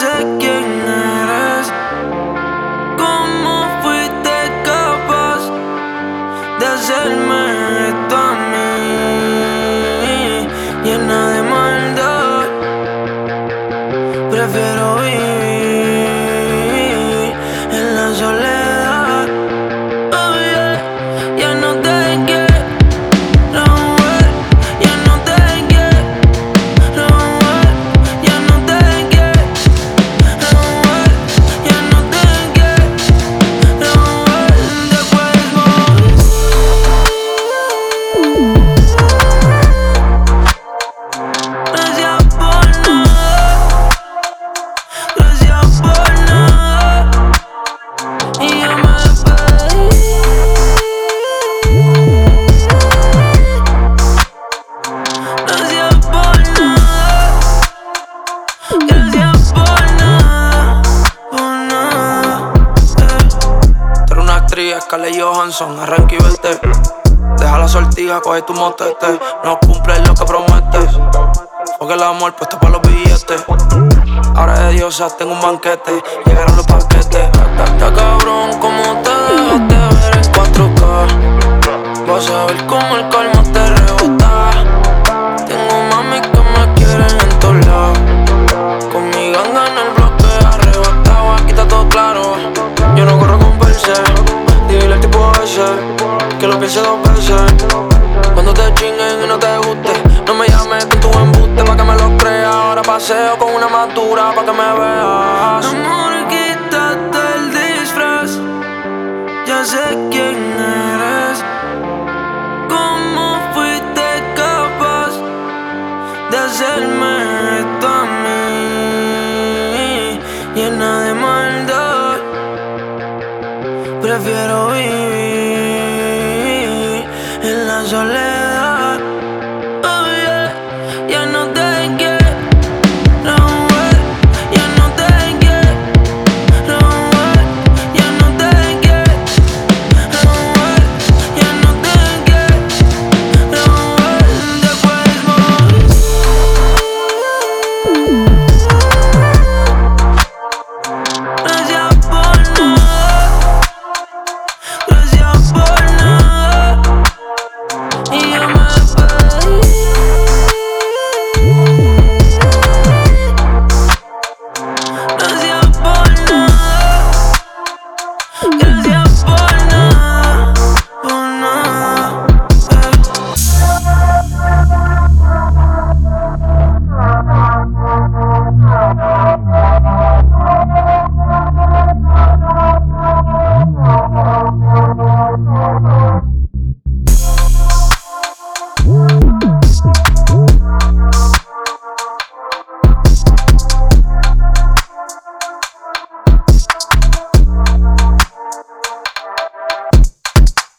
sé quién eres. ¿Cómo fuiste capaz de hacerme esto a mí? Llena de maldad, prefiero vivir en la soledad. Oh yeah, ya no te quiero ver, ya no te quiero ver, ya no te quiero ver, ya no te quiero ver. Después gracias por nada, gracias por nada. Y yo me despedí. Gracias por nada, gracias por nada, por nada. Tú eres una actriz, Scarlett Johansson, arranca y vete. Deja la sortija, coge tu motete. No cumples lo que prometes, porque el amor puesto pa' los billetes. Ahora de diosas tengo un banquete, llegaron los paquetes. Está cabrón como te dejaste ver en 4K. Vas a ver cómo el calma te rebota. Tengo mami que me quieren en todos lados. Con mi ganga en el bloque arrebatado, aquí está todo claro. Yo no corro con verse, dile al tipo ese que lo piense 2 veces. Cuando te chinguen y no te guste, no me llames con tu embuste pa' que me lo creas. Ahora paseo con una madura pa' que me veas. Amor, quítate el disfraz, ya sé quién eres. ¿Cómo fuiste capaz de hacerme esto a mí? Llena de maldad, prefiero vivir